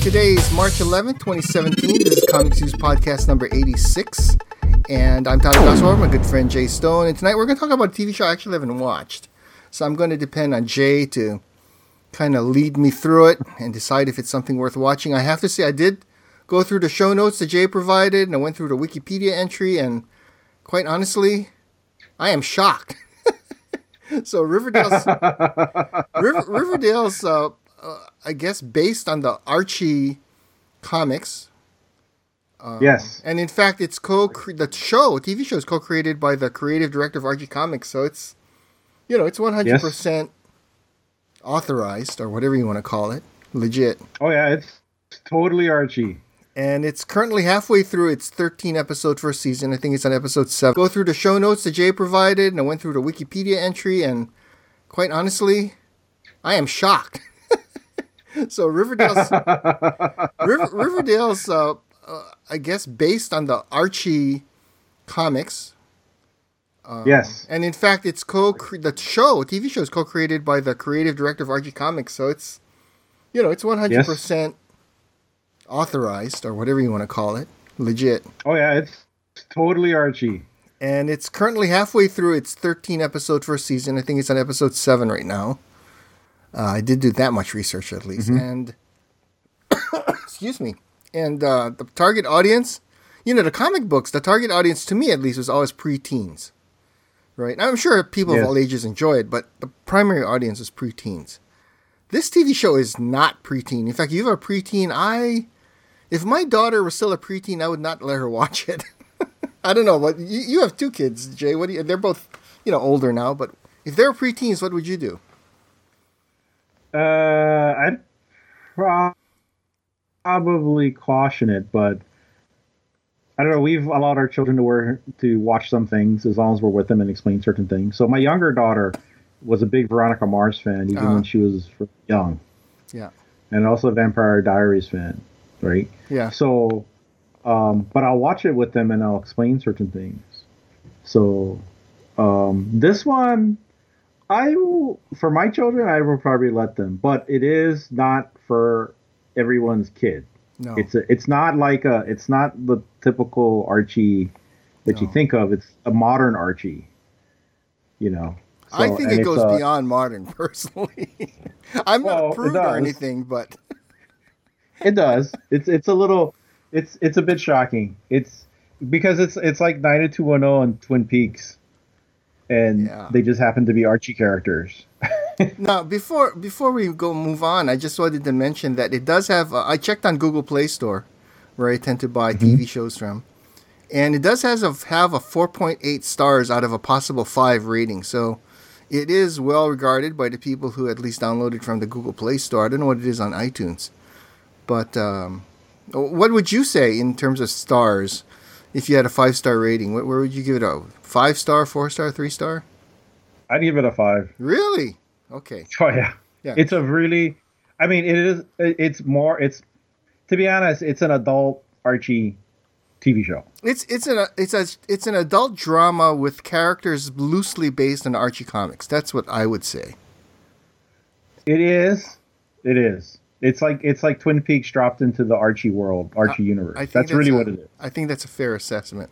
Today is March 11th, 2017. This is Comics News Podcast number 86. And I'm Tyler Goswell, my good friend Jay Stone. And tonight we're going to talk about a TV show I actually haven't watched. So I'm going to depend on Jay to kind of lead me through it and decide if it's something worth watching. I have to say I did go through the show notes that Jay provided, and I went through the Wikipedia entry, and quite honestly, I am shocked. So Riverdale's, I guess, based on the Archie comics. Yes. And in fact, it's TV show is co-created by the creative director of Archie Comics. So it's 100% authorized, or whatever you want to call it. Legit. Oh, yeah, it's totally Archie. And it's currently halfway through its 13-episode first season. I think it's on episode 7. Go through the show notes that Jay provided, and I went through the Wikipedia entry, and quite honestly, I am shocked. So Riverdale's, I guess, based on the Archie comics. Yes. And in fact, it's TV show is co-created by the creative director of Archie Comics. So it's 100% authorized, or whatever you want to call it. Legit. Oh, yeah, it's totally Archie. And it's currently halfway through its 13-episode first season. I think it's on episode 7 right now. I did do that much research, at least. Mm-hmm. And, excuse me. And the target audience, the comic books, the target audience, to me at least, was always preteens. Right? I'm sure people of all ages enjoy it, but the primary audience is preteens. This TV show is not preteen. In fact, you have a preteen. If my daughter was still a preteen, I would not let her watch it. I don't know. But you have 2 kids, Jay. They're both, older now. But if they're preteens, what would you do? I'd probably caution it, but I don't know. We've allowed our children to watch some things as long as we're with them and explain certain things. So my younger daughter was a big Veronica Mars fan, even when she was young. Yeah. And also a Vampire Diaries fan, right? Yeah. So, but I'll watch it with them and I'll explain certain things. So, this one, for my children, I will probably let them, but it is not for everyone's kid. No. It's not the typical Archie that you think of. It's a modern Archie, So, I think it goes beyond modern, personally. I'm not a prude or anything, but it does. It's a bit shocking. It's because it's like 90210 and Twin Peaks, and they just happen to be Archie characters. Now, before we move on, I just wanted to mention that it does have. I checked on Google Play Store, where I tend to buy TV shows from, and it does have a 4.8 stars out of a possible 5 rating. So it is well regarded by the people who at least downloaded from the Google Play Store. I don't know what it is on iTunes, but what would you say in terms of stars if you had a 5-star rating? Where would you give it a 5-star, 4-star, 3-star? I'd give it a 5. Really? Okay. Oh yeah. It's a really, I mean, it's to be honest, it's an adult Archie TV show. It's an adult drama with characters loosely based on Archie comics. That's what I would say. It is. It's like Twin Peaks dropped into the Archie world, Archie universe. That's really what it is. I think that's a fair assessment.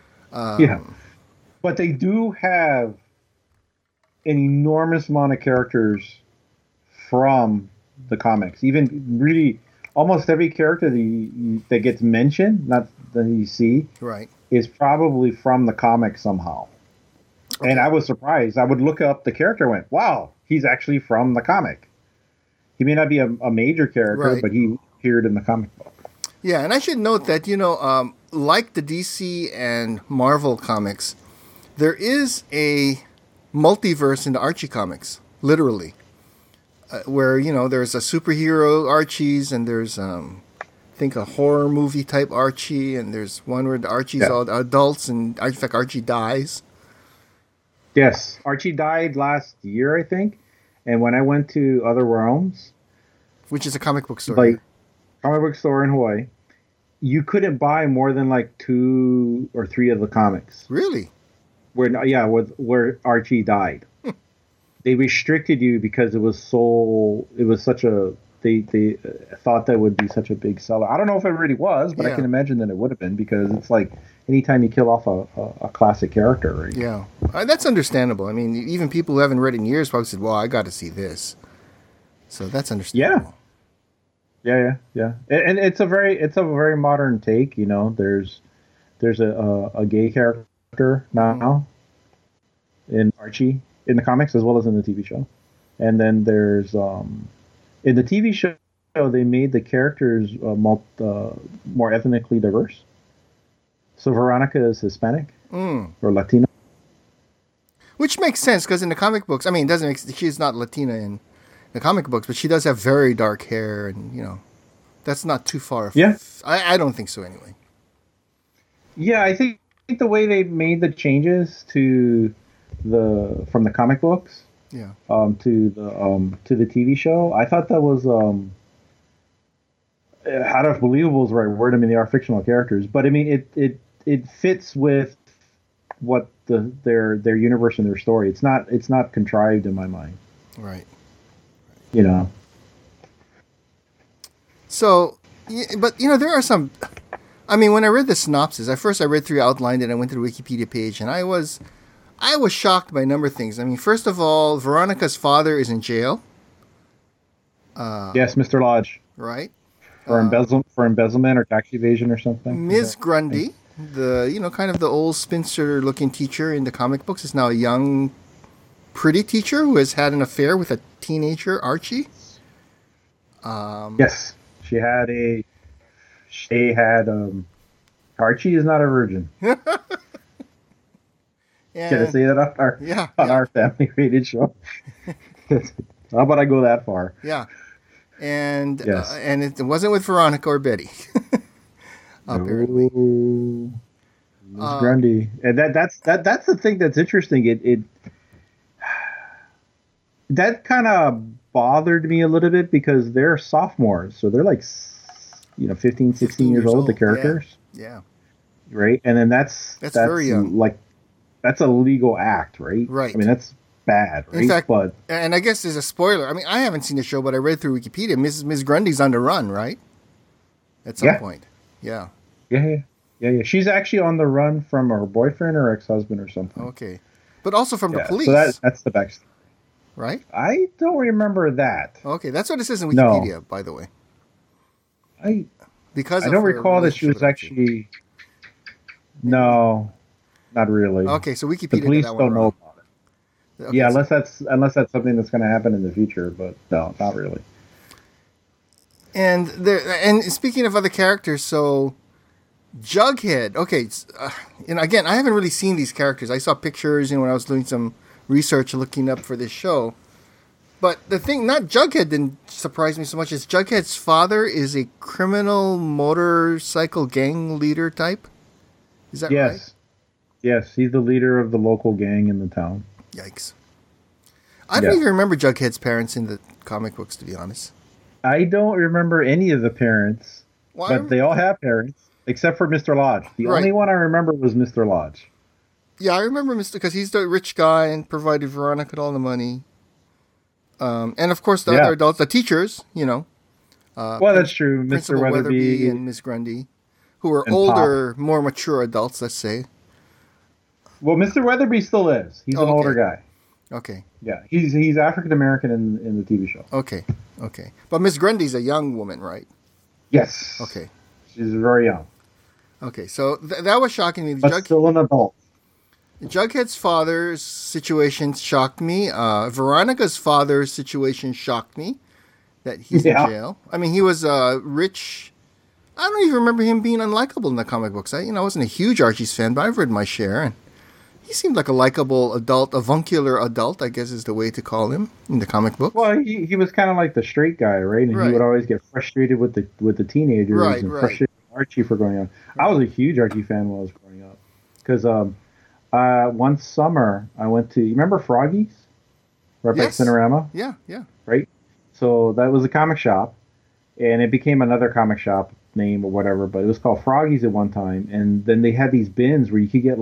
But they do have an enormous amount of characters from the comics. Even really, almost every character that gets mentioned, not that you see, right, is probably from the comics somehow. Okay. And I was surprised. I would look up the character and went, wow, he's actually from the comic. He may not be a major character, but he appeared in the comic book. Yeah, and I should note that, like the DC and Marvel comics, there is a multiverse in the Archie comics, literally, where, there's a superhero Archies, and there's, I think, a horror movie type Archie, and there's one where the Archies are adults, and in fact, Archie dies. Yes, Archie died last year, I think, and when I went to Other Realms, which is a comic book store, comic book store in Hawaii, you couldn't buy more than like 2 or 3 of the comics. Really? Where Archie died. They restricted you because it was such a they thought that would be such a big seller. I don't know if it really was, but I Yeah. can imagine that it would have been, because it's like anytime you kill off a classic character, right? Yeah, that's understandable. I mean, even people who haven't read it in years probably said, "Well, I got to see this." So that's understandable. Yeah. And it's a very modern take. You know, there's a gay character now in Archie in the comics as well as in the TV show, and then there's in the TV show they made the characters more ethnically diverse. So Veronica is Hispanic or Latina. Which makes sense because in the comic books, I mean, it doesn't make she's not Latina in the comic books, but she does have very dark hair, and that's not too far. Yeah. I don't think so anyway. Yeah, I think the way they made the changes from the comic books, to the TV show, I thought that was I don't know if believable is the right word. I mean, they are fictional characters, but I mean it fits with what their universe and their story. It's not contrived in my mind. Right. You know. So, but there are some. I mean, when I read the synopsis, at first I read through outlined, and I went to the Wikipedia page, and I was shocked by a number of things. I mean, first of all, Veronica's father is in jail. Yes, Mr. Lodge. Right. For embezzlement or tax evasion or something. Ms. Grundy, the kind of the old spinster-looking teacher in the comic books, is now a young, pretty teacher who has had an affair with a teenager, Archie. Yes, she had Archie is not a virgin. Can I say that on our family rated show? How about I go that far? Yeah. And yes. And it wasn't with Veronica or Betty. Apparently. Miss Grundy. And that's the thing that's interesting. It that kind of bothered me a little bit because they're sophomores, so they're like 15, 16 years old, the characters. Yeah. Right? And then that's very young. Like that's a legal act, right? Right. I mean, that's bad, right? In fact, but and I guess there's a spoiler. I mean, I haven't seen the show, but I read through Wikipedia. Miss Grundy's on the run, right? At some point. Yeah. Yeah. She's actually on the run from her boyfriend or ex-husband or something. Okay. But also from the police. So that's the backstory. Right? I don't remember that. Okay, that's what it says in Wikipedia, by the way. I don't recall that she was actually... No, not really. Okay, so Wikipedia... The police don't know about it. Okay, yeah, unless that's something that's going to happen in the future, but no, not really. And speaking of other characters, so Jughead. Okay, again, I haven't really seen these characters. I saw pictures, when I was doing some research looking up for this show. But the thing, not Jughead didn't surprise me so much as Jughead's father is a criminal motorcycle gang leader type. Is that right? Yes, he's the leader of the local gang in the town. Yikes. I don't even remember Jughead's parents in the comic books, to be honest. I don't remember any of the parents, but they all have parents, except for Mr. Lodge. The only one I remember was Mr. Lodge. Yeah, I remember because he's the rich guy and provided Veronica all the money. And of course the other adults, the teachers, well, that's true. Principal Mr. Weatherby and Miss Grundy, who are older, more mature adults, let's say. Well, Mr. Weatherby still is. He's an older guy. Okay. Yeah, he's African American in the TV show. Okay. But Miss Grundy's a young woman, right? Yes. Okay. She's very young. Okay, so that was shocking me. But still an adult. Jughead's father's situation shocked me. Veronica's father's situation shocked me. That he's in jail. I mean, he was rich. I don't even remember him being unlikable in the comic books. I wasn't a huge Archie's fan, but I've read my share, and he seemed like a likable adult, avuncular adult, I guess is the way to call him in the comic book. Well, he was kind of like the straight guy, right? And he would always get frustrated with the teenagers and frustrated with Archie for growing up. I was a huge Archie fan when I was growing up because one summer I went to, you remember Froggy's? Right by Cinerama? Yeah. Right? So that was a comic shop, and it became another comic shop name or whatever, but it was called Froggy's at one time, and then they had these bins where you could get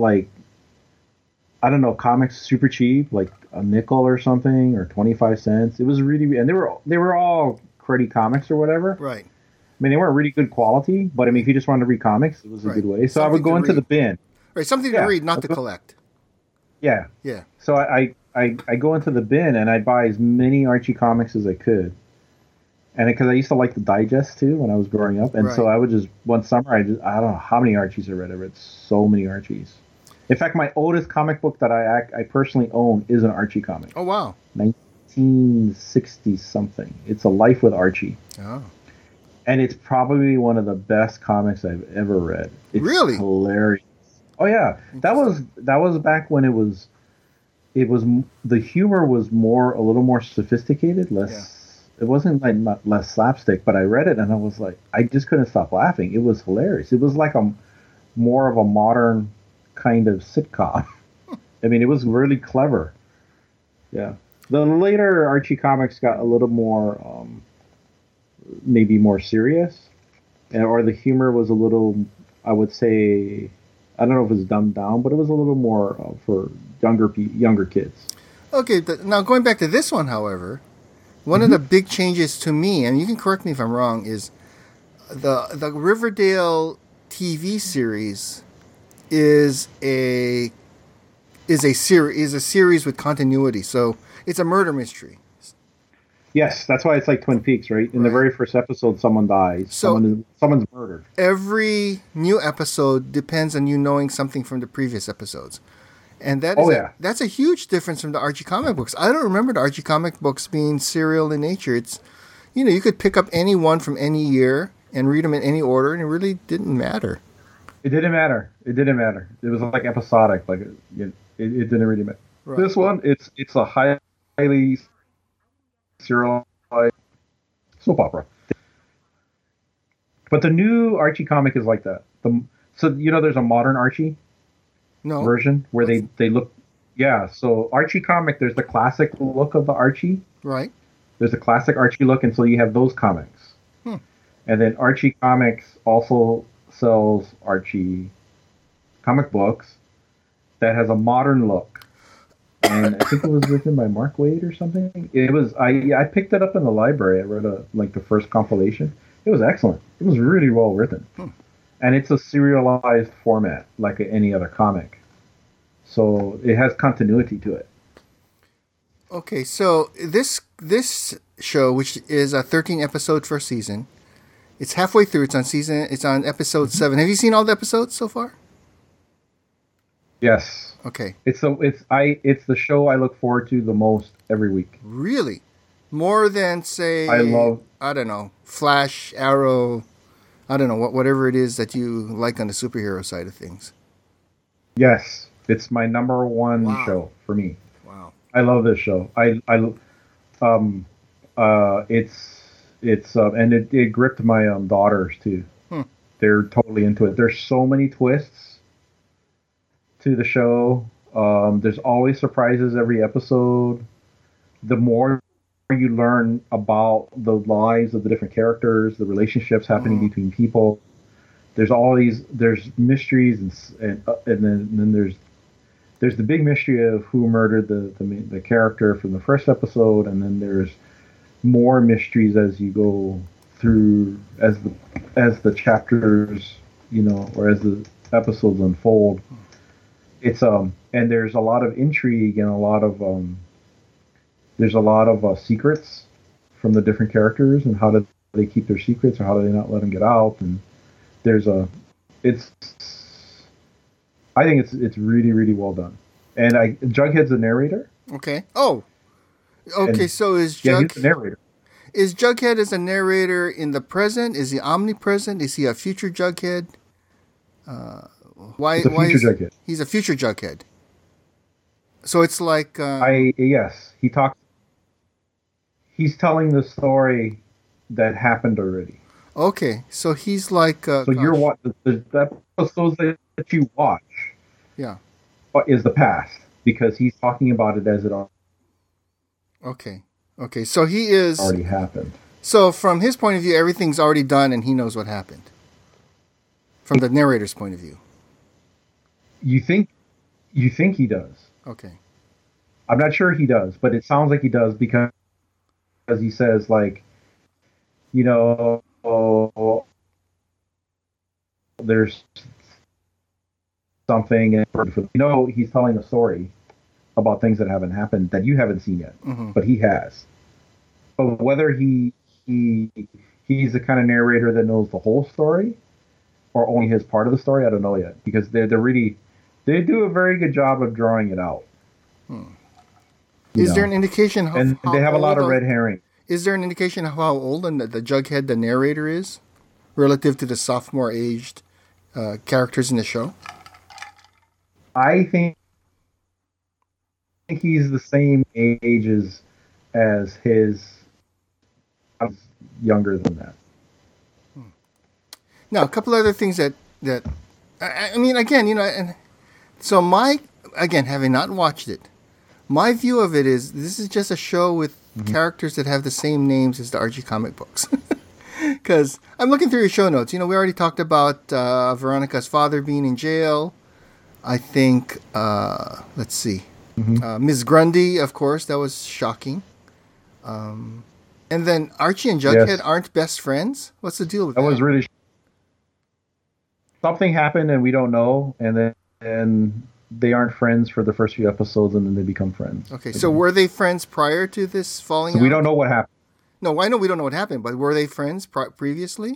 comics super cheap, like a nickel or something, or 25 cents. It was really, and they were all cruddy comics or whatever. Right. I mean, they weren't really good quality, but I mean, if you just wanted to read comics, it was a Right. good way. So I Something would go to into the read. bin. Right. Something to Yeah. read, not to collect. Yeah. Yeah. So I go into the bin and I'd buy as many Archie comics as I could. And because I used to like the digest too when I was growing up, and so Right. I would just one summer I don't know how many Archies I read. I read so many Archies. In fact, my oldest comic book that I personally own is an Archie comic, Oh wow. 1960 something. It's A Life with Archie, Oh. and it's probably one of the best comics I've ever read. It's Really? hilarious. Oh yeah, that was back when it was the humor was a little more sophisticated, less. Yeah. It wasn't like not less slapstick, but I read it and I was like, I just couldn't stop laughing. It was hilarious. It was like a more of a modern kind of sitcom. I mean, it was really clever. Yeah. The later Archie comics got a little more, maybe more serious, or the humor was a little, I would say, I don't know if it was dumbed down, but it was a little more for younger kids. Okay. Now going back to this one, however, one of the big changes to me, and you can correct me if I'm wrong, is the Riverdale TV series is a series with continuity. So it's a murder mystery. Yes, that's why it's like Twin Peaks, right? In the very first episode, someone dies. So- Someone's murdered. Every new episode depends on you knowing something from the previous episodes. And that's a huge difference from the Archie comic books. I don't remember the Archie comic books being serial in nature. It's, you could pick up any one from any year and read them in any order, and it really didn't matter. It didn't matter. It was like episodic. Like it didn't really matter. Right. This one, it's a highly serialized soap opera. But the new Archie comic is like that. So there's a modern Archie No. version where they look. Yeah, so Archie comic, there's the classic look of the Archie. Right. There's a classic Archie look, and so you have those comics. And then Archie Comics also sells Archie comic books that has a modern look. And I think it was written by Mark Waid or something. It was I picked it up in the library. I read the first compilation. It was excellent. It was really well written. And it's a serialized format like any other comic. So it has continuity to it. Okay, so this show, which is a 13 episode first season, it's halfway through. It's on episode 7. Have you seen all the episodes so far? Yes. Okay. It's the show I look forward to the most every week. Really? More than, say, I don't know, Flash, Arrow, I don't know, whatever it is that you like on the superhero side of things. Yes, it's my number one show for me. Wow. I love this show. And it gripped my daughters too. They're totally into it. There's so many twists to the show. There's always surprises every episode. The more you learn about the lives of the different characters, the relationships happening between people, there's mysteries and then there's the big mystery of who murdered the character from the first episode, and then there's more mysteries as you go through as the chapters, or as the episodes unfold. It's and there's a lot of intrigue and a lot of secrets from the different characters, and how do they keep their secrets, or how do they not let them get out? And I think it's really, really well done. And Jughead's the narrator. Okay. Oh. Okay, so he's the narrator. Is Jughead as a narrator in the present? Is he omnipresent? Is he a future Jughead? He's a future Jughead. He's a future Jughead. So it's like yes, he talks. He's telling the story that happened already. Okay, so he's like. So you're the episodes that you watch. Yeah. Is the past, because he's talking about it as it Okay, so he is already happened. So from his point of view, everything's already done, and he knows what happened. From the narrator's point of view. You think he does? Okay. I'm not sure he does, but it sounds like he does, because he says, like, you know, there's something, he's telling a story about things that haven't happened that you haven't seen yet, but he has. But whether he's the kind of narrator that knows the whole story or only his part of the story, I don't know yet, because they do a very good job of drawing it out. Is there an indication and they have a lot of red herring. Is there an indication of how old the Jughead, the narrator, is relative to the sophomore aged characters in the show? I think he's the same age as his younger than that. Now, a couple other things that I mean, again, and so having not watched it, my view of it is this is just a show with characters that have the same names as the Archie comic books. Because I'm looking through your show notes. We already talked about Veronica's father being in jail. I think, let's see, Ms. Grundy, of course, that was shocking. And then Archie and Jughead aren't best friends? What's the deal with that? That was really... Something happened and we don't know, and then they aren't friends for the first few episodes, and then they become friends. Okay, so were they friends prior to this falling out? We don't know what happened. No, I know we don't know what happened, but were they friends previously?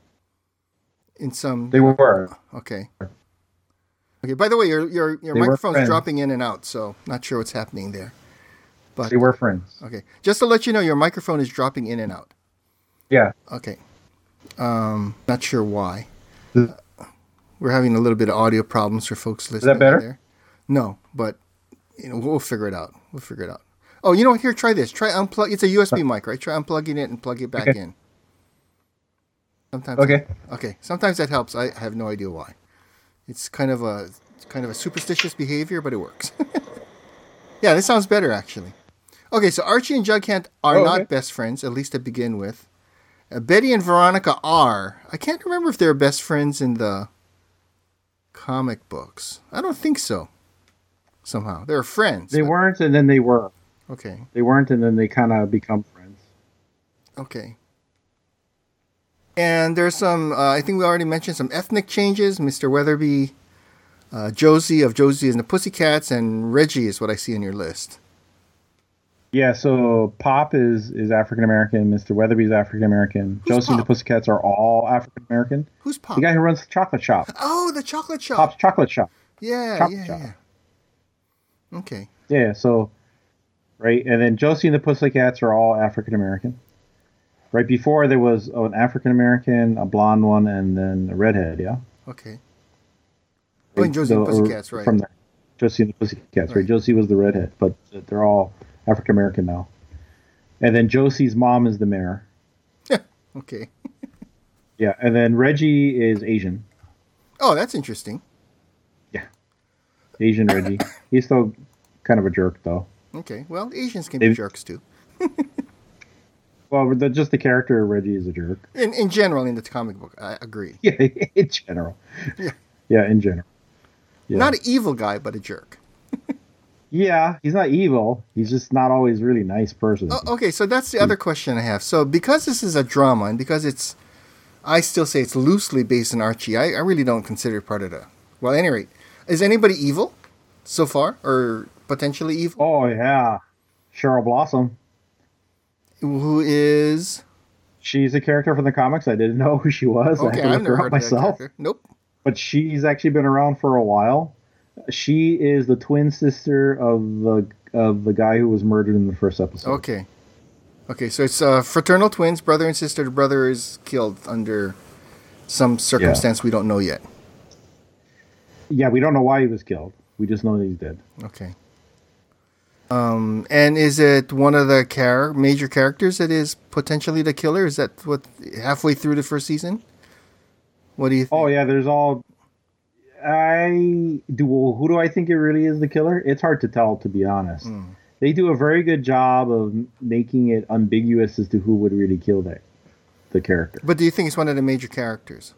They were. Okay. Okay. By the way, your microphone's dropping in and out, so not sure what's happening there. But they were friends. Okay. Just to let you know, your microphone is dropping in and out. Yeah. Okay. Not sure why. We're having a little bit of audio problems for folks listening. Is that better? There. No, but we'll figure it out. Oh, you know what? Here, try this. Try unplug. It's a USB mic, right? Try unplugging it and plug it back in. Sometimes. Okay. Sometimes that helps. I have no idea why. It's kind of a superstitious behavior, but it works. Yeah, this sounds better actually. Okay, so Archie and Jughead are not best friends, at least to begin with. Betty and Veronica are. I can't remember if they're best friends in the comic books. I don't think so. Somehow they're friends. They weren't, and then they were. Okay. They weren't, and then they kind of become friends. Okay. And there's some, I think we already mentioned some ethnic changes. Mr. Weatherby, Josie of Josie and the Pussycats, and Reggie is what I see on your list. Yeah, so Pop is African American. Mr. Weatherby is African American. Josie and the Pussycats are all African American. Who's Pop? The guy who runs the chocolate shop. Oh, the chocolate shop. Pop's chocolate shop. Yeah. Okay. Yeah, so, right, and then Josie and the Pussycats are all African American. Right before there was an African American, a blonde one, and then a redhead. Yeah. Okay. Oh, and Josie and the Pussycats, right? From there, Josie and the Pussycats, right? Josie was the redhead, but they're all African American now. And then Josie's mom is the mayor. Okay. Yeah, and then Reggie is Asian. Oh, that's interesting. Yeah, Asian Reggie. He's still kind of a jerk, though. Okay, well, Asians can be jerks too. Well, just the character of Reggie is a jerk. In general, in the comic book, I agree. Yeah, in general. Yeah, in general. Yeah. Not an evil guy, but a jerk. Yeah, he's not evil. He's just not always a really nice person. Oh, okay, so that's the other question I have. So because this is a drama, and because I still say it's loosely based on Archie, I really don't consider it part of the... Well, at any rate, is anybody evil so far? Or potentially evil? Oh, yeah. Cheryl Blossom. Who is... She's a character from the comics. I didn't know who she was. Okay, I had to I've look never her heard up of that myself. character. Nope. But she's actually been around for a while. She is the twin sister of the guy who was murdered in the first episode. Okay, so it's fraternal twins, brother and sister. The brother is killed under some circumstance we don't know yet. Yeah, we don't know why he was killed. We just know that he's dead. Okay. And is it one of the major characters that is potentially the killer? Is that what halfway through the first season? What do you think? Oh yeah, there's all. Who do I think it really is the killer? It's hard to tell, to be honest. They do a very good job of making it ambiguous as to who would really kill the character. But do you think it's one of the major characters?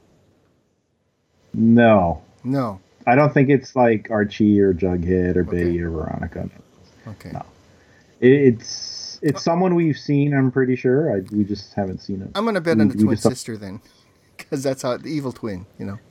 No. No. I don't think it's like Archie or Jughead or Betty or Veronica. Okay. No. It's It's someone we've seen. I'm pretty sure. We just haven't seen it. I'm gonna bet on the twin sister then, because that's how the evil twin.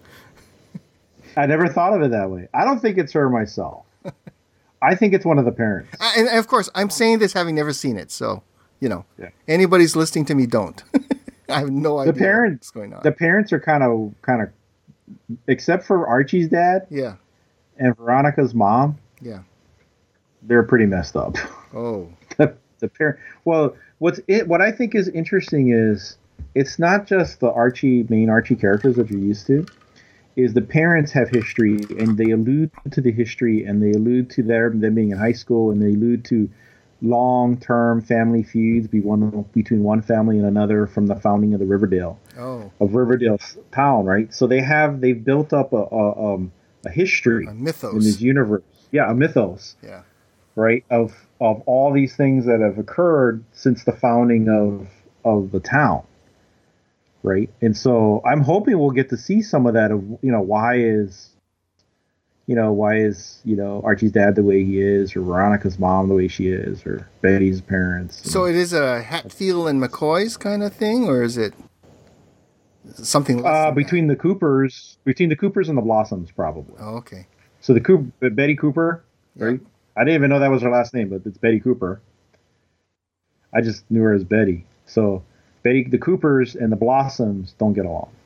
I never thought of it that way. I don't think it's her myself. I think it's one of the parents. And of course, I'm saying this having never seen it, so Yeah. anybody's listening to me, don't. I have no idea what's going on. The parents are kind of, except for Archie's dad Yeah, and Veronica's mom, yeah. they're pretty messed up. Oh, The parent. Well, what I think is interesting is it's not just the main Archie characters that you're used to. Is the parents have history, and they allude to the history, and they allude to them being in high school, and they allude to long-term family feuds between one family and another from the founding of the Riverdale town, right? So they've built up a history, a mythos in this universe. Yeah, a mythos. Yeah. Right, of all these things that have occurred since the founding of the town. Right. And so I'm hoping we'll get to see some of that of, why is Archie's dad the way he is, or Veronica's mom the way she is, or Betty's parents. So it is a Hatfield and McCoy's kind of thing, or is it something less between the Coopers and the Blossoms, probably. Oh, okay. So Betty Cooper, right? Yeah. I didn't even know that was her last name, but it's Betty Cooper. I just knew her as Betty. So the Coopers and the Blossoms don't get along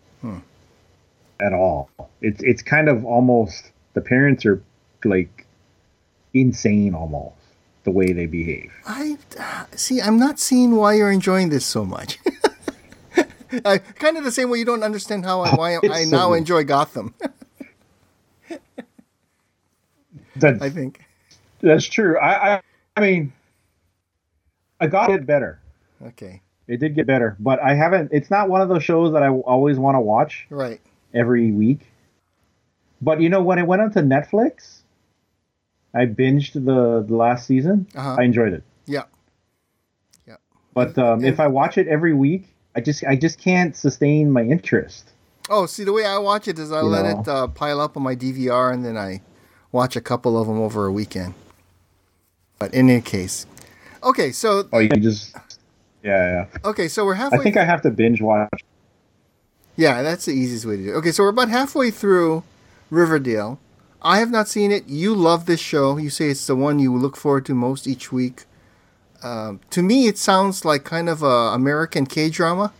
at all. It's kind of almost, the parents are like insane almost the way they behave. I'm not seeing why you're enjoying this so much. Kind of the same way you don't understand why I now enjoy Gotham. I think that's true. I mean, I got it better. Okay. It did get better, but I haven't. It's not one of those shows that I always want to watch. Right. Every week. But when it went onto Netflix, I binged the last season. Uh-huh. I enjoyed it. Yeah. Yeah. But if I watch it every week, I just can't sustain my interest. Oh, see, the way I watch it is I let it pile up on my DVR, and then I watch a couple of them over a weekend. But in any case, okay, so you just. Yeah. Okay, so we're halfway. I think I have to binge watch. Yeah, that's the easiest way to do it. Okay, so we're about halfway through Riverdale. I have not seen it. You love this show. You say it's the one you look forward to most each week. To me, it sounds like kind of a American K-drama.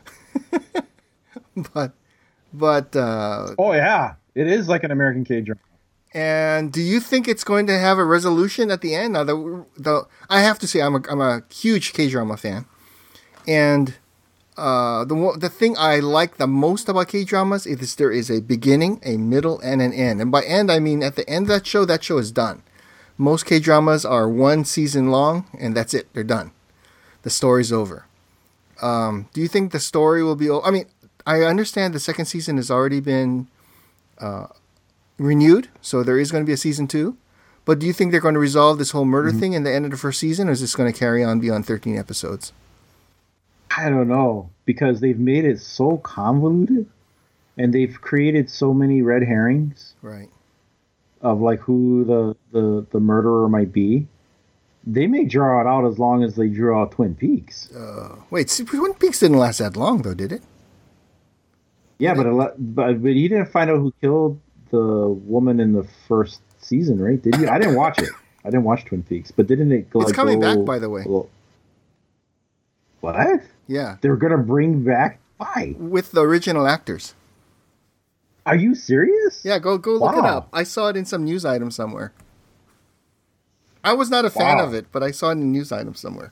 but. Oh yeah, it is like an American K-drama. And do you think it's going to have a resolution at the end? Now, I have to say I'm a huge K-drama fan. And the thing I like the most about K-dramas is there is a beginning, a middle, and an end. And by end, I mean at the end of that show is done. Most K-dramas are one season long, and that's it. They're done. The story's over. Do you think the story will be... I mean, I understand the second season has already been renewed, so there is going to be a season 2. But do you think they're going to resolve this whole murder thing in the end of the first season, or is this going to carry on beyond 13 episodes? I don't know, because they've made it so convoluted, and they've created so many red herrings, right? Of like who the murderer might be. They may draw it out as long as they drew out Twin Peaks. Wait, Twin Peaks didn't last that long, though, did it? Yeah, but you didn't find out who killed the woman in the first season, right? Did you? I didn't watch it. I didn't watch Twin Peaks, but didn't it? It's coming back, by the way. What? Yeah. They're going to bring back... Why? With the original actors. Are you serious? Yeah, go look it up. I saw it in some news item somewhere. I was not a fan of it, but I saw it in a news item somewhere.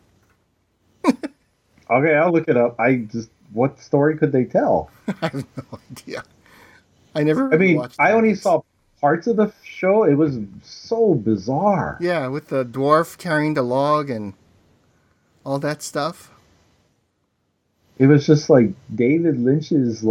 Okay, I'll look it up. What story could they tell? I have no idea. I watched I only saw parts of the show. It was so bizarre. Yeah, with the dwarf carrying the log and all that stuff. It was just like David Lynch's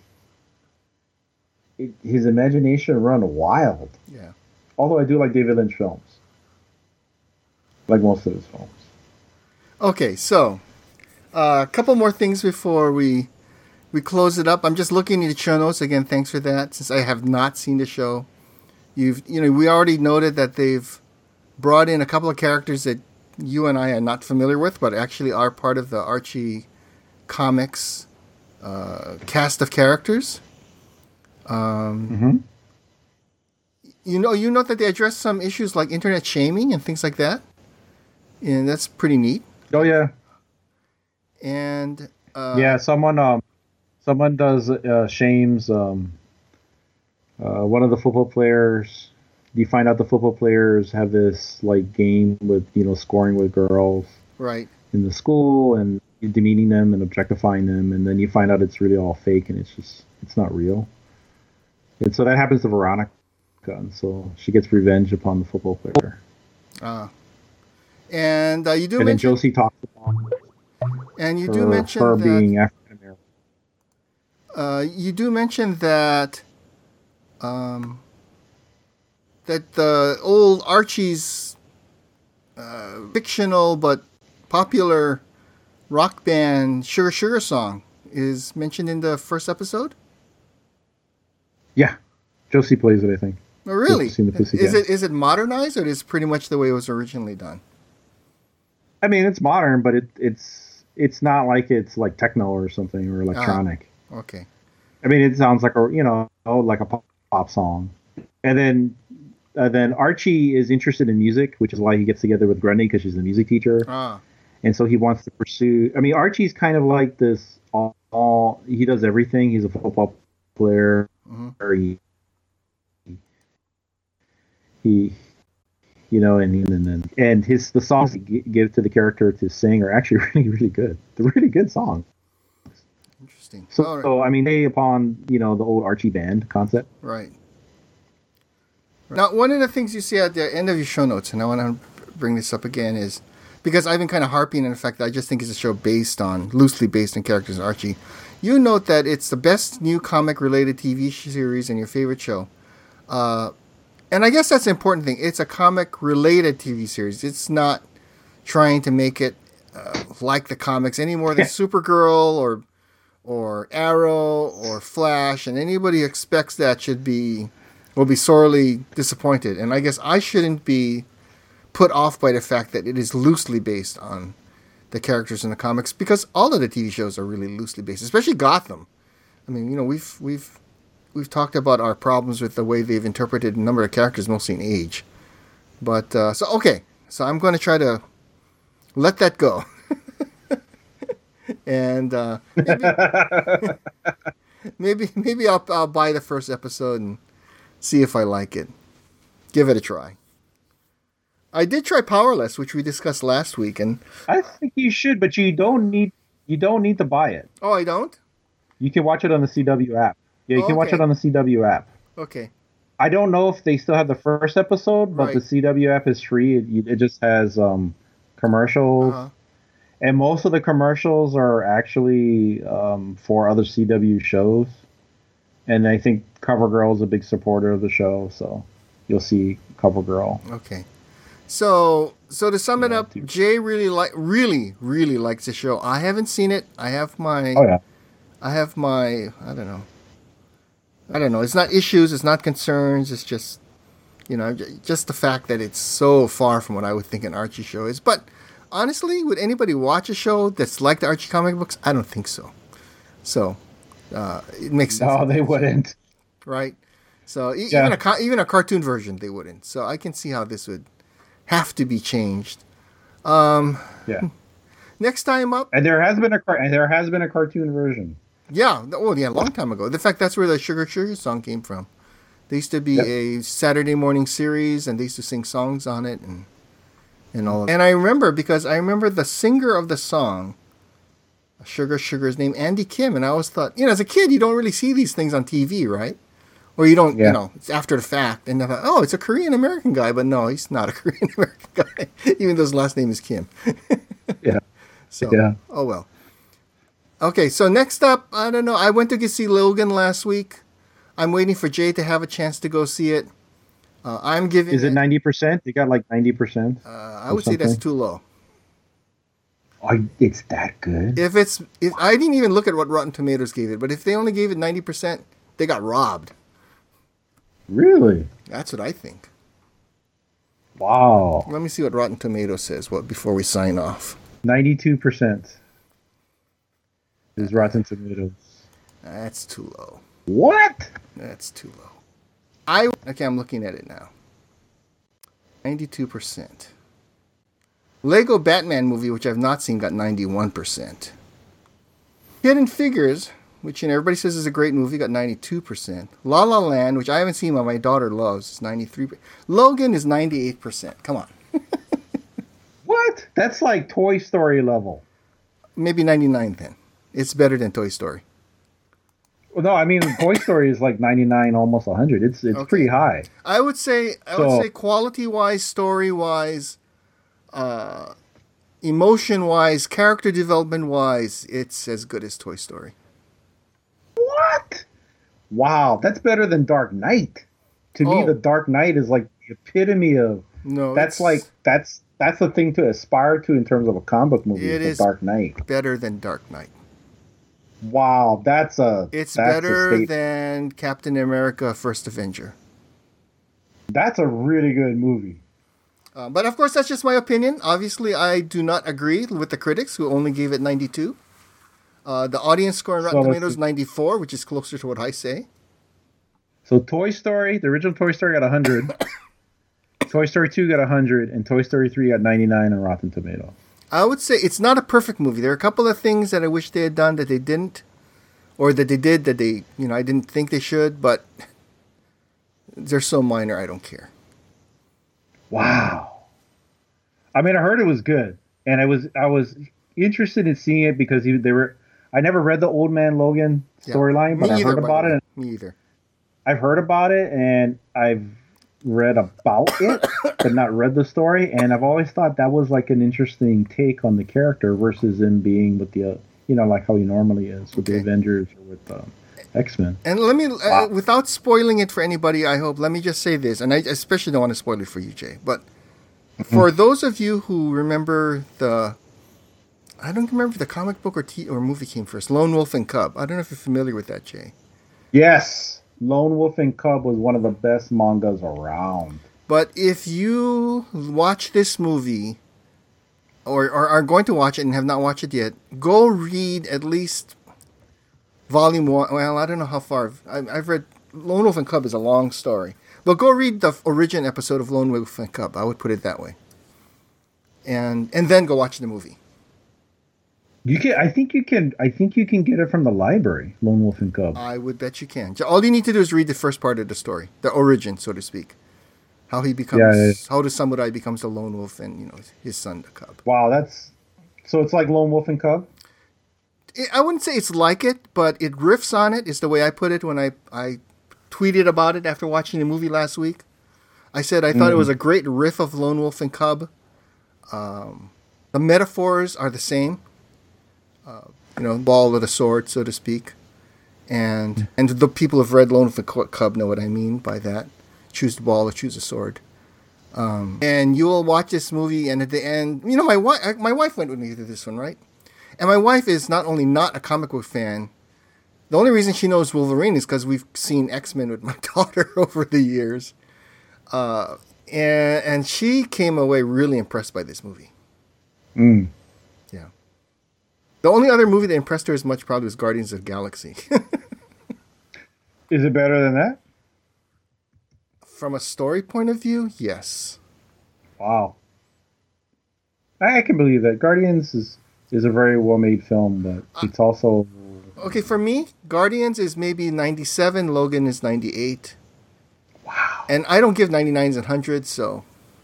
his imagination run wild. Yeah. Although I do like David Lynch films. Like most of his films. Okay, so a couple more things before we close it up. I'm just looking at the show notes again. Thanks for that. Since I have not seen the show, we already noted that they've brought in a couple of characters that you and I are not familiar with, but actually are part of the Archie comics cast of characters. Mm-hmm. You know that they address some issues like internet shaming and things like that, and that's pretty neat. Oh yeah, And yeah. Someone does shames one of the football players. You find out the football players have this like game with scoring with girls right, in the school and demeaning them and objectifying them, and then you find out it's really all fake and it's not real. And so that happens to Veronica, and so she gets revenge upon the football player. And you do And then mention, Josie talks about and you do mention her that being African American. you do mention that that the old Archie's fictional but popular rock band Sugar Sugar Song is mentioned in the first episode. Yeah, Josie plays it, I think. Oh, really? Josie and the Pussycats. Is it modernized, or is it pretty much the way it was originally done? I mean, it's modern, but it's not like it's like techno or something or electronic. Okay. I mean, it sounds like like a pop song. And then Archie is interested in music, which is why he gets together with Grundy because she's a music teacher. And so he wants to pursue. I mean, Archie's kind of like this. All he does everything. He's a football player. Mm-hmm. He and the songs he give to the character to sing are actually really, really good. They're really good songs. Interesting. So I mean, they upon the old Archie band concept. Right. Now, one of the things you see at the end of your show notes, and I want to bring this up again, is because I've been kind of harping on the fact that I just think it's a show loosely based on characters in Archie. You note that it's the best new comic-related TV series and your favorite show. And I guess that's the important thing. It's a comic-related TV series. It's not trying to make it like the comics any more than Supergirl or Arrow or Flash, and anybody who expects that will be sorely disappointed. And I guess I shouldn't be put off by the fact that it is loosely based on the characters in the comics, because all of the TV shows are really loosely based, especially Gotham. I mean, we've talked about our problems with the way they've interpreted a number of characters, mostly in age. But so I'm going to try to let that go. And maybe I'll buy the first episode and see if I like it. Give it a try. I did try Powerless, which we discussed last week, and I think you should, but you don't need to buy it. Oh, I don't? You can watch it on the CW app. Yeah, you can watch it on the CW app. Okay. I don't know if they still have the first episode, but Right. the CW app is free. It just has commercials. Uh-huh. And most of the commercials are actually for other CW shows. And I think CoverGirl is a big supporter of the show, so you'll see CoverGirl. Okay. So to sum it up, too. Jay really likes the show. I haven't seen it. I have my I don't know. It's not issues, it's not concerns, it's just just the fact that it's so far from what I would think an Archie show is. But honestly, would anybody watch a show that's like the Archie comic books? I don't think so. So it makes sense. No, they wouldn't. Right? So even a cartoon version, they wouldn't. So I can see how this would have to be changed. Yeah. Next time up, And there has been a cartoon version. yeah, a long time ago. In fact, that's where the Sugar Sugar Song came from. They used to be a Saturday morning series, and they used to sing songs on it, and all of that. And I remember the singer of the song, Sugar Sugar's name, Andy Kim, and I always thought, as a kid, you don't really see these things on TV, right? Or you don't, it's after the fact. And I thought, oh, it's a Korean-American guy. But no, he's not a Korean-American guy, even though his last name is Kim. Yeah. So, Yeah. oh well. Okay, so next up, I don't know. I went to go see Logan last week. I'm waiting for Jay to have a chance to go see it. I'm giving Is it 90%? You got like 90%? I would say that's too low. Oh, it's that good? If I didn't even look at what Rotten Tomatoes gave it, but if they only gave it 90%, they got robbed. Really? That's what I think. Wow. Let me see what Rotten Tomatoes says before we sign off. 92% is Rotten Tomatoes. That's too low. What? That's too low. Okay, I'm looking at it now. 92%. Lego Batman movie, which I've not seen, got 91%. Hidden Figures, which everybody says is a great movie, got 92%. La La Land, which I haven't seen but my daughter loves, is 93%. Logan is 98%. Come on. What? That's like Toy Story level. Maybe 99 then. It's better than Toy Story. Well, no, I mean Toy Story is like 99, almost 100. It's okay. Pretty high. I would say quality-wise, story-wise, emotion-wise, character development-wise, it's as good as Toy Story. What? Wow, that's better than Dark Knight. To me, The Dark Knight is like the epitome of. No, that's the thing to aspire to in terms of a comic book movie. It is Dark Knight. Better than Dark Knight. Wow, It's better than Captain America: First Avenger. That's a really good movie. But of course, that's just my opinion. Obviously, I do not agree with the critics who only gave it 92. The audience score on Rotten Tomatoes 94, which is closer to what I say. So Toy Story, the original Toy Story got 100. Toy Story 2 got 100, and Toy Story 3 got 99 on Rotten Tomatoes. I would say it's not a perfect movie. There are a couple of things that I wish they had done that they didn't, or that they did that they, I didn't think they should, but they're so minor I don't care. Wow. I mean, I heard it was good, and I was interested in seeing it because I never read the Old Man Logan storyline, but I heard about it. Me either. I've heard about it, and I've read about it, but not read the story. And I've always thought that was like an interesting take on the character versus him being with the, like how he normally is with the Avengers or with X-Men. And let me, without spoiling it for anybody, let me just say this, and I especially don't want to spoil it for you, Jay, but for those of you who remember I don't remember if the comic book or movie came first, Lone Wolf and Cub. I don't know if you're familiar with that, Jay. Yes. Lone Wolf and Cub was one of the best mangas around. But if you watch this movie, or are going to watch it and have not watched it yet, go read at least Volume 1. Well, I don't know how far. I've read Lone Wolf and Cub is a long story. But go read the original episode of Lone Wolf and Cub. I would put it that way. And then go watch the movie. I think you can get it from the library, Lone Wolf and Cub. I would bet you can. All you need to do is read the first part of the story, the origin, so to speak. How he becomes, how the samurai becomes the lone wolf, and his son, the cub. Wow, so it's like Lone Wolf and Cub. I wouldn't say it's like it, but it riffs on it. Is the way I put it when I tweeted about it after watching the movie last week. I said I thought it was a great riff of Lone Wolf and Cub. The metaphors are the same. Ball with a sword, so to speak. And the people who've read Lone Wolf and Cub know what I mean by that. Choose the ball or choose a sword. And you will watch this movie, and at the end, my wife went with me to this one, right? And my wife is not only not a comic book fan, the only reason she knows Wolverine is because we've seen X-Men with my daughter over the years. And she came away really impressed by this movie. Yeah. The only other movie that impressed her as much probably was Guardians of the Galaxy. Is it better than that? From a story point of view, yes. Wow. I can believe that. Guardians is a very well-made film, but it's also... Okay, for me, Guardians is maybe 97, Logan is 98. Wow. And I don't give 99s and 100s, so...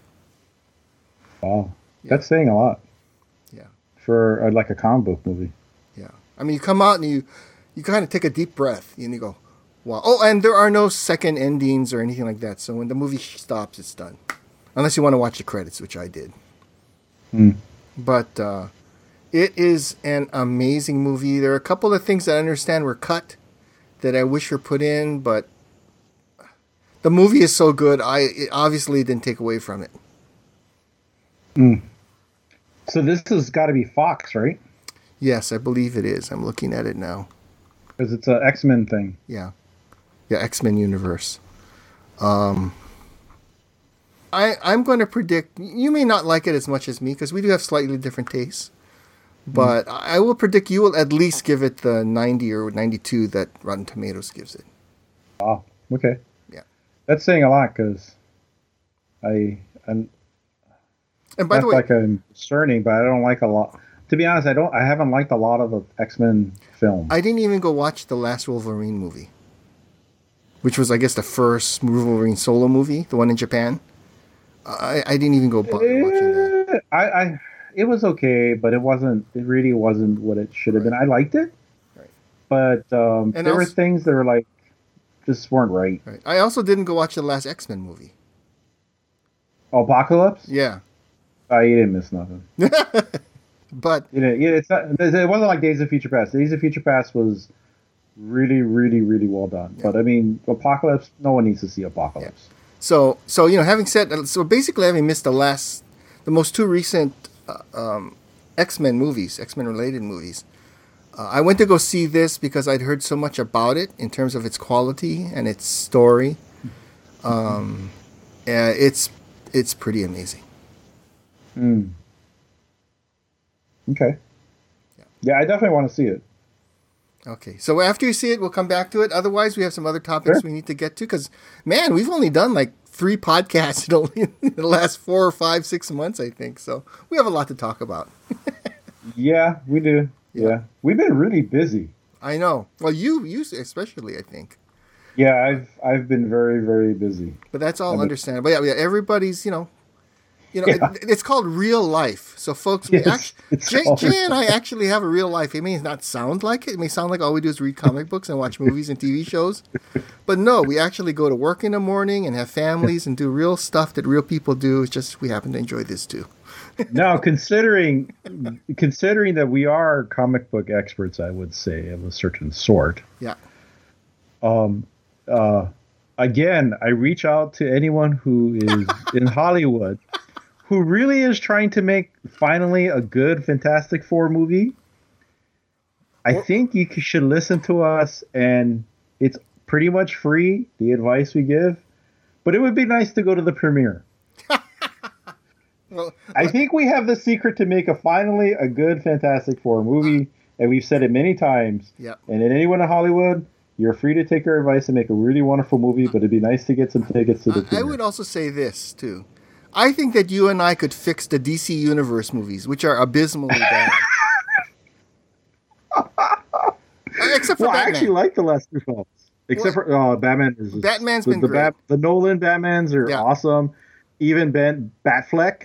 Wow. Yeah. That's saying a lot. Yeah. For like a comic book movie. Yeah. I mean, you come out and you kind of take a deep breath and you go, wow. Oh, and there are no second endings or anything like that. So when the movie stops, it's done. Unless you want to watch the credits, which I did. But it is an amazing movie. There are a couple of things that I understand were cut that I wish were put in, but the movie is so good, it obviously didn't take away from it. So this has got to be Fox, right? Yes, I believe it is. I'm looking at it now. Because it's an X-Men thing. Yeah, X-Men universe. I'm going to predict, you may not like it as much as me because we do have slightly different tastes, but I will predict you will at least give it the 90 or 92 that Rotten Tomatoes gives it. Wow. Okay. Yeah. That's saying a lot because I'm And by the way, like I'm discerning, but I don't like a lot. To be honest, I haven't liked a lot of the X-Men films. I didn't even go watch the last Wolverine movie, which was, I guess, the first Wolverine solo movie, the one in Japan. I didn't even go bother watching that. It was okay, but it really wasn't what it should have been. I liked it, Right. but there were things that were like just weren't right. Right. I also didn't go watch the last X-Men movie. Apocalypse? Yeah. You didn't miss nothing. But it's not. It wasn't like Days of Future Past. Days of Future Past was really, really, really well done. Yeah. But I mean, Apocalypse. No one needs to see Apocalypse. Yeah. So having said, so basically, having missed the most two recent X-Men movies, X-Men related movies, I went to go see this because I'd heard so much about it in terms of its quality and its story. It's pretty amazing. Okay. Yeah, I definitely want to see it. Okay, so after you see it, we'll come back to it. Otherwise, we have some other topics we need to get to because, man, we've only done like 3 podcasts in the last 4 or 5, 6 months, I think. So we have a lot to talk about. Yeah, we do. Yeah. We've been really busy. I know. Well, you especially, I think. Yeah, I've been very, very busy. But that's all understandable. But yeah, everybody's, it's called real life. So, folks, Jay and I actually have a real life. It may not sound like it. It may sound like all we do is read comic books and watch movies and TV shows. But no, we actually go to work in the morning and have families and do real stuff that real people do. It's just we happen to enjoy this too. Now, considering that we are comic book experts, I would say, of a certain sort. Yeah. Again, I reach out to anyone who is in Hollywood who really is trying to make finally a good Fantastic Four movie. I think you should listen to us, and it's pretty much free, the advice we give. But it would be nice to go to the premiere. Well, I think we have the secret to make finally a good Fantastic Four movie, and we've said it many times. Yep. And anyone in Hollywood, you're free to take our advice and make a really wonderful movie, but it'd be nice to get some tickets to the premiere. I would also say this, too. I think that you and I could fix the DC Universe movies, which are abysmally bad. Except for Batman. I actually like the last 2 films. Except for Batman. Batman's been great. The Nolan Batmans are awesome. Even Batfleck.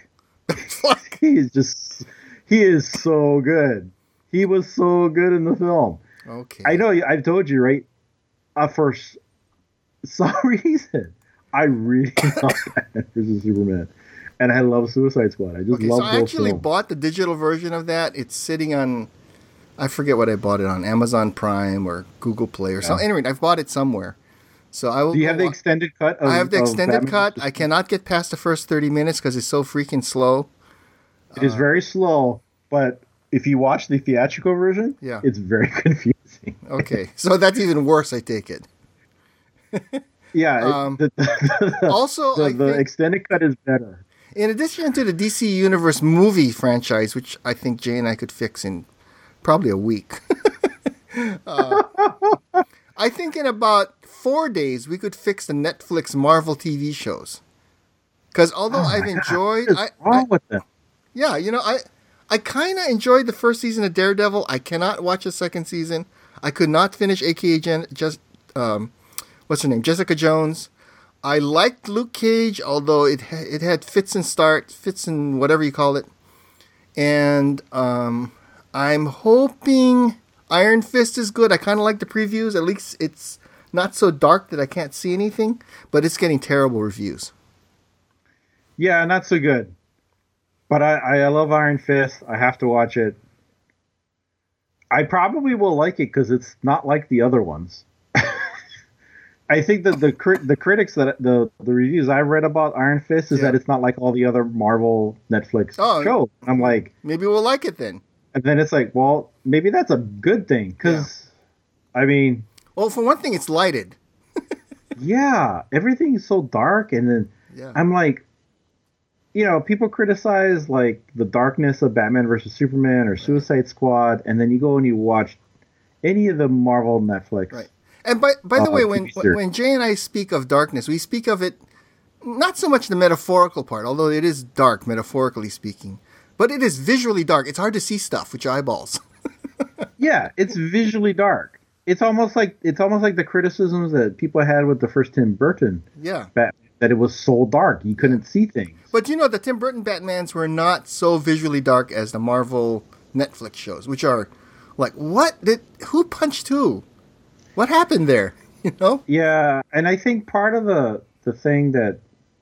He is so good. He was so good in the film. Okay. I know. I've told you, right? For some reason, I really love Batman vs Superman, and I love Suicide Squad. I just love. So I actually bought the digital version of that. It's sitting on, I forget what I bought it on, Amazon Prime or Google Play or something. Anyway, I've bought it somewhere. So I will. Do you have the extended cut? I have the extended cut. I cannot get past the first 30 minutes because it's so freaking slow. It is very slow, but if you watch the theatrical version, it's very confusing. Okay, so that's even worse, I take it. Yeah. Also, the extended cut is better. In addition to the DC Universe movie franchise, which I think Jay and I could fix in probably a week, I think in about 4 days we could fix the Netflix Marvel TV shows. Because although I've enjoyed, what's wrong with them? Yeah, I kind of enjoyed the first season of Daredevil. I cannot watch the second season. I could not finish AKA what's her name? Jessica Jones. I liked Luke Cage, although it had fits and whatever you call it. And I'm hoping Iron Fist is good. I kind of like the previews. At least it's not so dark that I can't see anything, but it's getting terrible reviews. Yeah, not so good. But I love Iron Fist. I have to watch it. I probably will like it because it's not like the other ones. I think that the critics that the reviews I've read about Iron Fist is that it's not like all the other Marvel Netflix shows. I'm like, maybe we'll like it then. And then it's like, well, maybe that's a good thing because, I mean, well, for one thing, it's lighted. Yeah, everything is so dark, and then I'm like, people criticize like the darkness of Batman versus Superman or Suicide Squad, and then you go and you watch any of the Marvel Netflix. Right. And by the way, TV series. when Jay and I speak of darkness, we speak of it not so much the metaphorical part, although it is dark metaphorically speaking, but it is visually dark. It's hard to see stuff with your eyeballs. Yeah, it's visually dark. It's almost like the criticisms that people had with the first Tim Burton Yeah. Batman, that it was so dark you couldn't see things. But the Tim Burton Batmans were not so visually dark as the Marvel Netflix shows, which are like, who punched who? What happened there? Yeah, and I think part of the thing that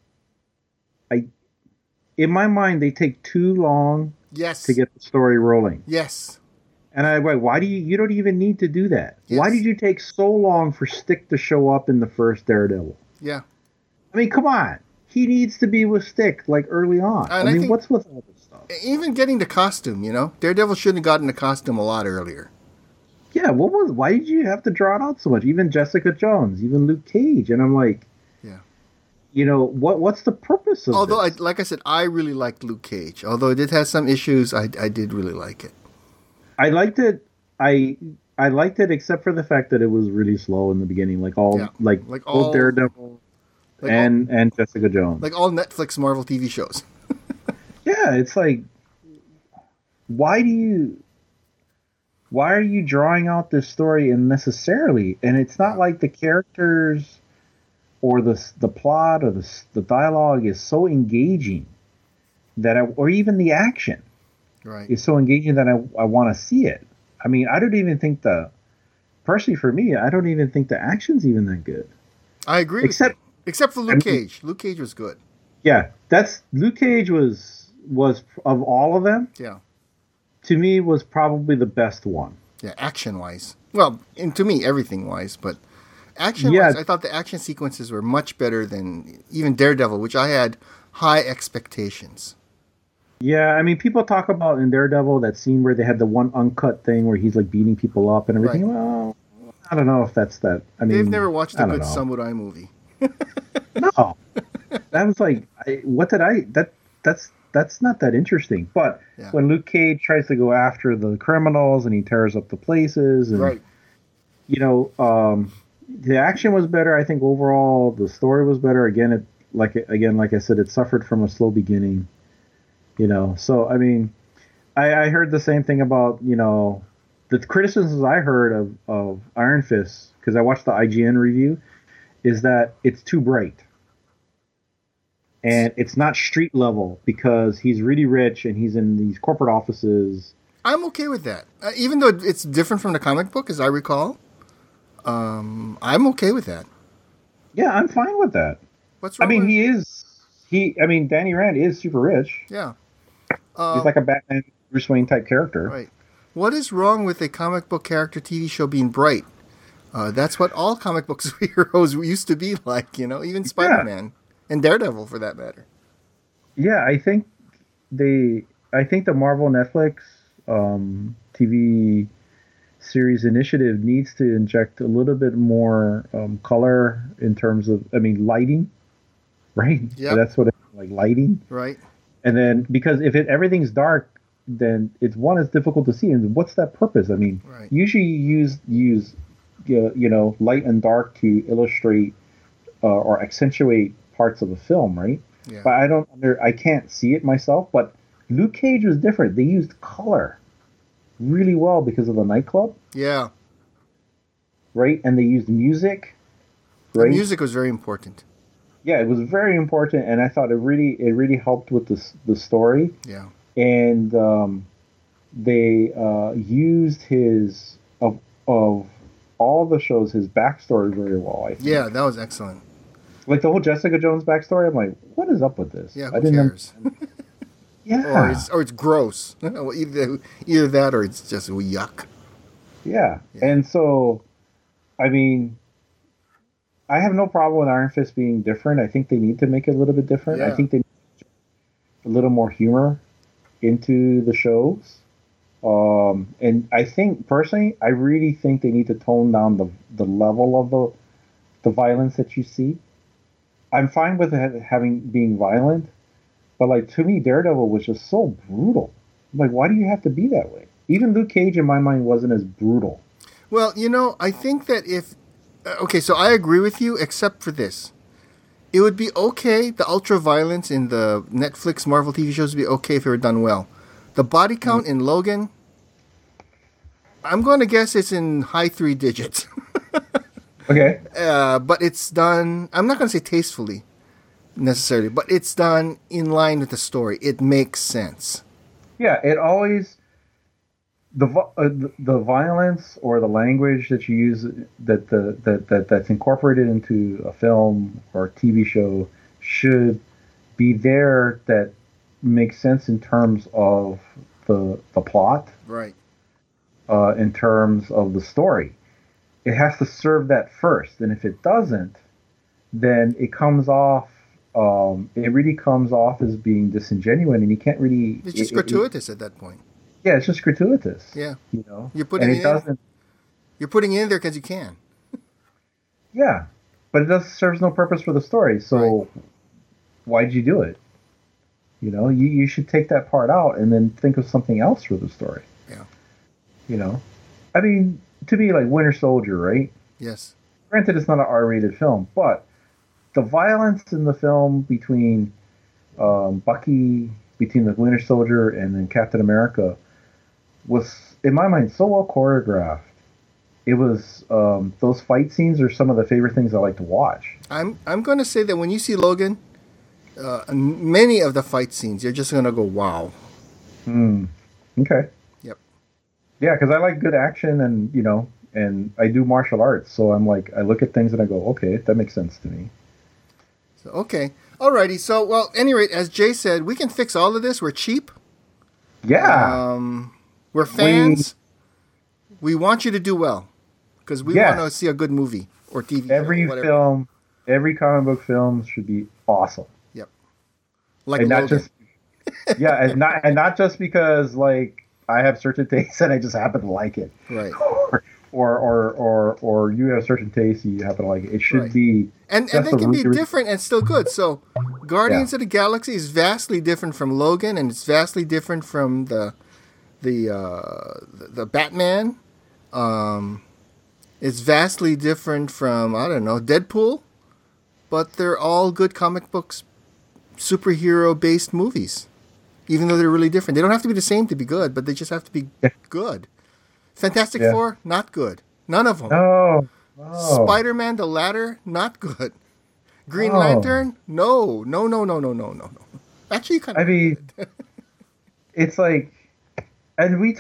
in my mind, they take too long Yes. to get the story rolling. Yes. And I wait, why do you don't even need to do that? Yes. Why did you take so long for Stick to show up in the first Daredevil? Yeah. I mean, come on. He needs to be with Stick like early on. And I think- what's with all this stuff? Even getting the costume, Daredevil shouldn't have gotten the costume a lot earlier. Yeah, why did you have to draw it out so much? Even Jessica Jones, even Luke Cage, and I'm like, Yeah. What's the purpose of Although, this? like I said, I really liked Luke Cage. Although it did have some issues, I did really like it. I liked it. I liked it except for the fact that it was really slow in the beginning, like all all- Daredevil Like and Jessica Jones. Like all Netflix Marvel TV shows. Yeah, it's like, why are you drawing out this story unnecessarily? And it's not like the characters or the plot or the dialogue is so engaging or even the action Right. is so engaging that I want to see it. I mean, I don't even think personally for me, I don't even think the action's even that good. I agree. Except for Luke Cage. Luke Cage was good. Yeah, Luke Cage was of all of them, Yeah. to me was probably the best one. Yeah, action-wise. Well, and to me, everything-wise, but action-wise, Yeah. I thought the action sequences were much better than even Daredevil, which I had high expectations. Yeah, I mean, people talk about in Daredevil that scene where they had the one uncut thing where he's like beating people up and everything. Right. Well, I don't know if that's that. I mean, They've never watched I a don't good know. samurai movie. No, that was like, that's not that interesting. But Yeah. when Luke Cage tries to go after the criminals and he tears up the places, and Right. The action was better. I think overall the story was better. Again, like I said, it suffered from a slow beginning. So I mean, I heard the same thing about the criticisms I heard of Iron Fist, because I watched the IGN review, is that it's too bright. And it's not street level because he's really rich and he's in these corporate offices. I'm okay with that. Even though it's different from the comic book, as I recall, I'm okay with that. Yeah, I'm fine with that. What's wrong with Danny Rand is super rich. Yeah. He's like a Batman, Bruce Wayne type character. Right. What is wrong with a comic book character TV show being bright? That's what all comic book superheroes used to be like, even Spider-Man and Daredevil for that matter. Yeah, I think the Marvel Netflix TV series initiative needs to inject a little bit more color in terms of, lighting, right? Yeah. That's what like lighting. Right. And then because if everything's dark, then it's difficult to see. And what's that purpose? I mean, Right. usually you use light and dark to illustrate or accentuate parts of a film, right? Yeah. But I can't see it myself. But Luke Cage was different. They used color really well because of the nightclub, Yeah. right? And they used music, The right? music was very important. Yeah, it was very important, and I thought it really helped with the story. Yeah. And they used his of all the shows, his backstory very well. I think. Yeah, that was excellent. Like the whole Jessica Jones backstory. I'm like, what is up with this? Yeah, I who cares? Yeah. Or it's gross. Either that or it's just yuck. Yeah. Yeah. And so, I mean, I have no problem with Iron Fist being different. I think they need to make it a little bit different. Yeah. I think they need a little more humor into the shows. And I think, personally, I really think they need to tone down the level of the violence that you see. I'm fine with it being violent, But like to me, Daredevil was just so brutal. Like, why do you have to be that way? Even Luke Cage, in my mind, wasn't as brutal. Well, I think that if okay, so I agree with you, except for this. It would be okay. The ultra violence in the Netflix Marvel TV shows would be okay if it were done well. The body count in Logan, I'm going to guess it's in high 3 digits. Okay. But it's done, I'm not going to say tastefully necessarily, but it's done in line with the story. It makes sense. Yeah, it always the violence or the language that you use that's incorporated into a film or a TV show should be there that makes sense in terms of the plot, Right. in terms of the story. It has to serve that first, and if it doesn't, then it comes off. It really comes off as being disingenuous, and you can't really. It's just gratuitous at that point. Yeah, it's just gratuitous. Yeah. You're putting You're putting it in there because you can. Yeah, but it serves no purpose for the story. So Right. why'd you do it? You should take that part out and then think of something else for the story. Yeah. I mean, to me, like Winter Soldier, right? Yes. Granted, it's not an R-rated film, but the violence in the film between Bucky, between the Winter Soldier and then Captain America, was, in my mind, so well choreographed. It was those fight scenes are some of the favorite things I like to watch. I'm going to say that when you see Logan, many of the fight scenes, you're just going to go, wow. Okay. Yep. Yeah, because I like good action, and I do martial arts, so I'm like, I look at things and I go, okay, that makes sense to me. So, okay. Alrighty. So, well, at any rate, as Jay said, we can fix all of this. We're cheap. Yeah. We're fans. We want you to do well because we want to see a good movie or TV. Every whatever. film, every comic book film should be awesome. Yep. Like and Logan. not just and not just because like I have certain tastes and I just happen to like it. Right. Or you have certain tastes and you happen to like it. It should be and they can be different and still good. So Guardians of the Galaxy is vastly different from Logan, and it's vastly different from the Batman. It's vastly different from, I don't know, Deadpool, but they're all good comic books, superhero based movies, even though they're really different. They don't have to be the same to be good, but they just have to be good. Fantastic Four, not good. None of them. No. Spider-Man, the latter, not good. Green Lantern, no. Actually, kind of. I mean, it's like, and we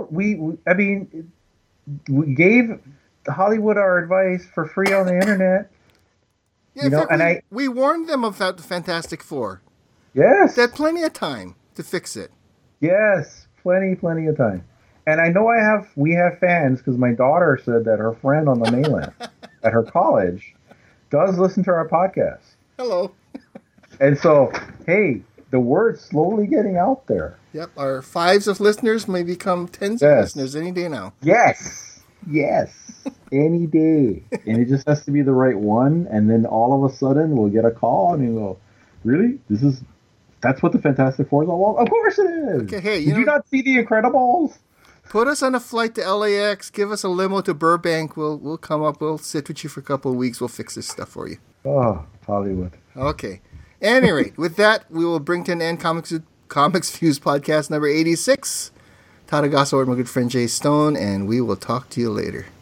gave Hollywood our advice for free on the internet. Yeah, in fact, we warned them about the Fantastic Four. Yes. They had plenty of time to fix it. Yes, plenty of time. And I know we have fans because my daughter said that her friend on the mainland at her college does listen to our podcast. Hello. And so, hey, the word's slowly getting out there. Yep, our 5s of listeners may become 10s of listeners any day now. Yes, any day. And it just has to be the right one, and then all of a sudden we'll get a call and you go, really? That's what the Fantastic Four is all about? Of course it is! Okay, hey, Did you not see The Incredibles? Put us on a flight to LAX, give us a limo to Burbank, we'll come up, we'll sit with you for a couple of weeks, we'll fix this stuff for you. Oh, Hollywood. Okay. At any rate, with that, we will bring to an end Comics Views podcast number 86. Tadagaso, my good friend Jay Stone, and we will talk to you later.